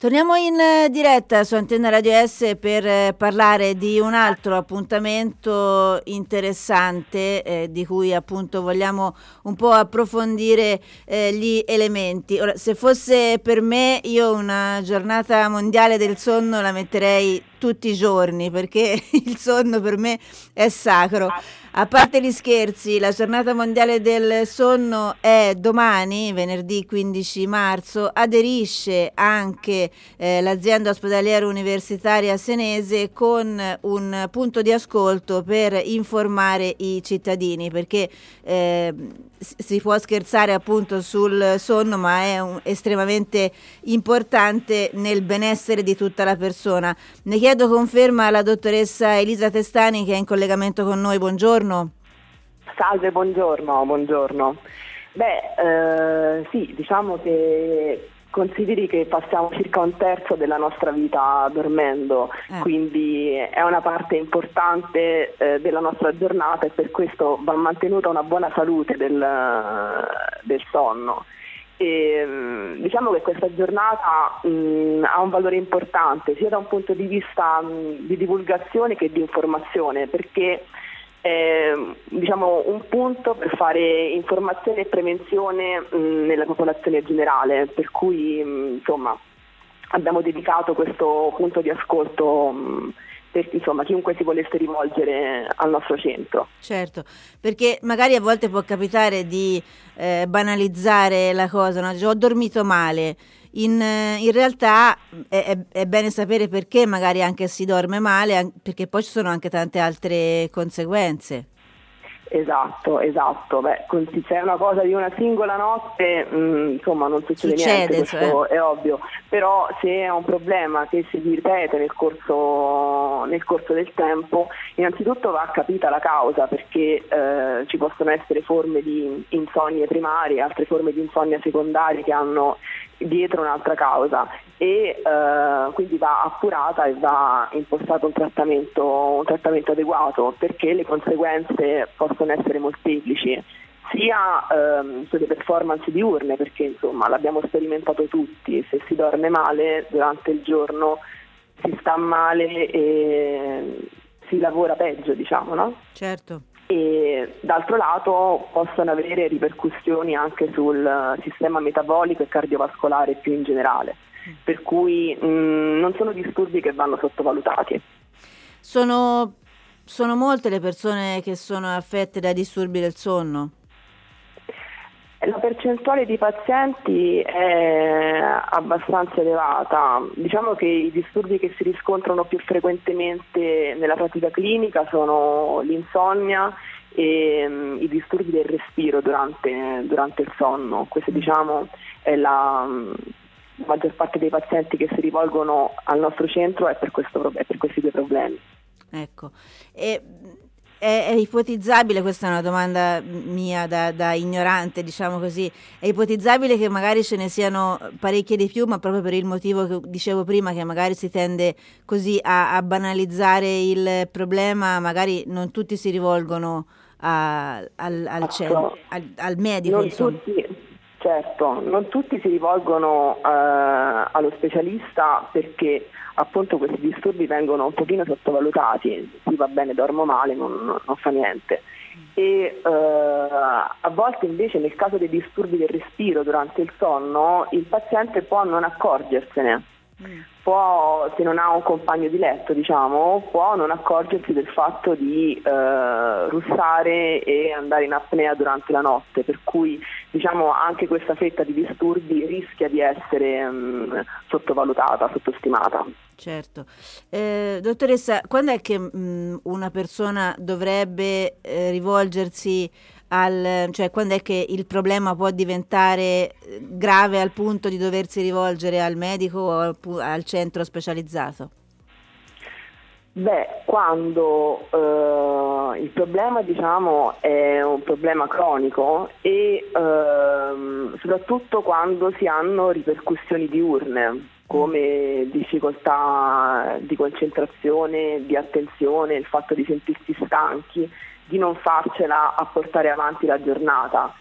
Torniamo in diretta su Antenna Radio S per parlare di un altro appuntamento interessante di cui appunto vogliamo un po' approfondire gli elementi. Ora, se fosse per me, io una giornata mondiale del sonno la metterei tutti i giorni, perché il sonno per me è sacro. A parte gli scherzi, la giornata mondiale del sonno è domani, venerdì 15 marzo, aderisce anche l'azienda ospedaliera universitaria senese con un punto di ascolto per informare i cittadini, perché si può scherzare appunto sul sonno, ma è estremamente importante nel benessere di tutta la persona. Ne chiedo conferma alla dottoressa Elisa Testani, che è in collegamento con noi. Buongiorno. Salve, buongiorno. Sì, diciamo che consideri che passiamo circa un terzo della nostra vita dormendo, quindi è una parte importante della nostra giornata, e per questo va mantenuta una buona salute del sonno. E, diciamo che questa giornata ha un valore importante sia da un punto di vista di divulgazione che di informazione, perché diciamo un punto per fare informazione e prevenzione nella popolazione generale, per cui insomma abbiamo dedicato questo punto di ascolto per chiunque si volesse rivolgere al nostro centro. Certo, perché magari a volte può capitare di banalizzare la cosa, no? Ho dormito male. In realtà è bene sapere perché magari anche si dorme male, perché poi ci sono anche tante altre conseguenze. Esatto. Se è una cosa di una singola notte, insomma non succede niente, questo è ovvio. Però se è un problema che si ripete nel corso del tempo, innanzitutto va capita la causa, perché ci possono essere forme di insonnie primarie, altre forme di insonnia secondarie che hanno dietro un'altra causa, e quindi va appurata e va impostato un trattamento adeguato, perché le conseguenze possono essere molteplici, sia sulle performance diurne, perché insomma l'abbiamo sperimentato tutti: se si dorme male durante il giorno si sta male e si lavora peggio, diciamo, no? Certo. E d'altro lato possono avere ripercussioni anche sul sistema metabolico e cardiovascolare più in generale, per cui non sono disturbi che vanno sottovalutati. Sono molte le persone che sono affette da disturbi del sonno? La percentuale di pazienti è abbastanza elevata. Diciamo che i disturbi che si riscontrano più frequentemente nella pratica clinica sono l'insonnia e i disturbi del respiro durante il sonno. Questa, diciamo, è la maggior parte dei pazienti che si rivolgono al nostro centro è per questi due problemi. Ecco. È ipotizzabile, questa è una domanda mia da ignorante, diciamo così, è ipotizzabile che magari ce ne siano parecchie di più, ma proprio per il motivo che dicevo prima, che magari si tende così a banalizzare il problema, non tutti si rivolgono al medico. Certo, non tutti si rivolgono allo specialista, perché appunto questi disturbi vengono un pochino sottovalutati. Sì, va bene, dormo male, non fa niente. E a volte invece, nel caso dei disturbi del respiro durante il sonno, il paziente può non accorgersene. Se non ha un compagno di letto, diciamo, può non accorgersi del fatto di russare e andare in apnea durante la notte, per cui diciamo anche questa fetta di disturbi rischia di essere sottovalutata, sottostimata. Certo. Dottoressa, quando è che una persona dovrebbe rivolgersi cioè quando è che il problema può diventare grave al punto di doversi rivolgere al medico o al centro specializzato? Quando il problema, diciamo, è un problema cronico e soprattutto quando si hanno ripercussioni diurne, come difficoltà di concentrazione, di attenzione, il fatto di sentirsi stanchi, di non farcela a portare avanti la giornata.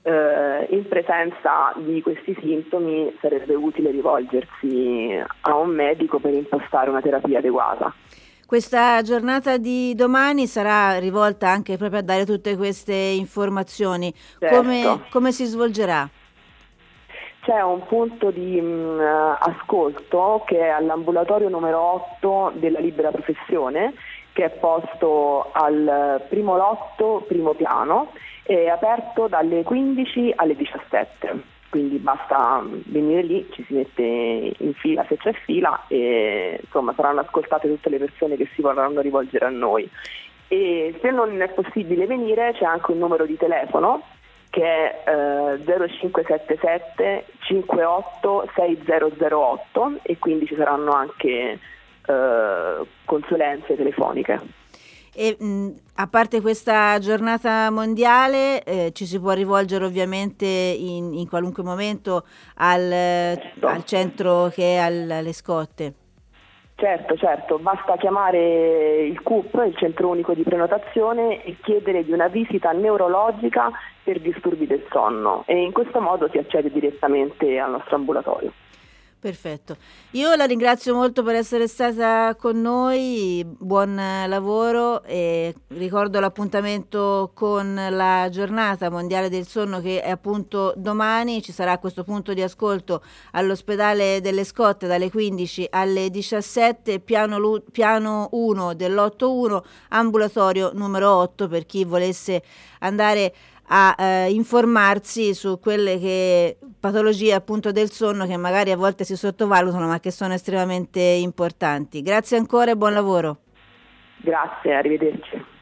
in presenza di questi sintomi sarebbe utile rivolgersi a un medico per impostare una terapia adeguata. Questa giornata di domani sarà rivolta anche proprio a dare tutte queste informazioni. Certo. Come si svolgerà? C'è un punto di ascolto che è all'ambulatorio numero 8 della Libera Professione, che è posto al primo lotto, primo piano, è aperto dalle 15 alle 17. Quindi basta venire lì, ci si mette in fila se c'è fila e insomma saranno ascoltate tutte le persone che si vorranno rivolgere a noi. E se non è possibile venire c'è anche un numero di telefono che è 0577 58 6008 e quindi ci saranno anche consulenze telefoniche. E a parte questa giornata mondiale ci si può rivolgere ovviamente in qualunque momento al centro che è alle Scotte. Certo, basta chiamare il CUP, il Centro Unico di Prenotazione, e chiedere di una visita neurologica per disturbi del sonno e in questo modo si accede direttamente al nostro ambulatorio. Perfetto. Io la ringrazio molto per essere stata con noi, buon lavoro e ricordo l'appuntamento con la giornata mondiale del sonno che è appunto domani. Ci sarà questo punto di ascolto all'ospedale delle Scotte dalle 15 alle 17, piano 1 dell'8-1, ambulatorio numero 8 per chi volesse andare a informarsi su quelle che patologie appunto del sonno che magari a volte si sottovalutano ma che sono estremamente importanti. Grazie ancora e buon lavoro. Grazie, arrivederci.